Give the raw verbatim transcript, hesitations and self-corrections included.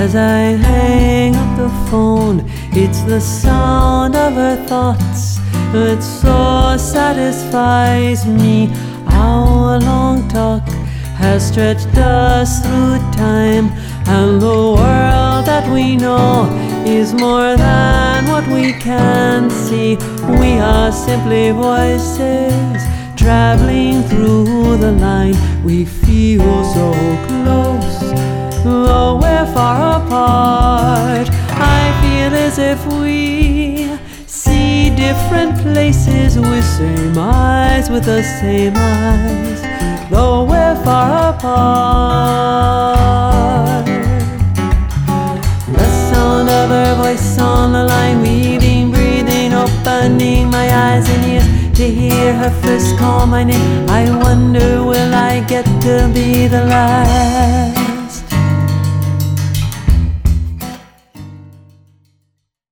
As I hang up the phone, it's the sound of her thoughts that so satisfies me. Our long talk has stretched us through time, and the world that we know is more than what we can see. We are simply voices traveling through the line. We feel so close, though we're far apart. I feel as if we see different places with same eyes, with the same eyes, though we're far apart. The sound of her voice on the line, weaving, breathing, opening my eyes and ears to hear her first call my name. I wonder, will I get to be the last?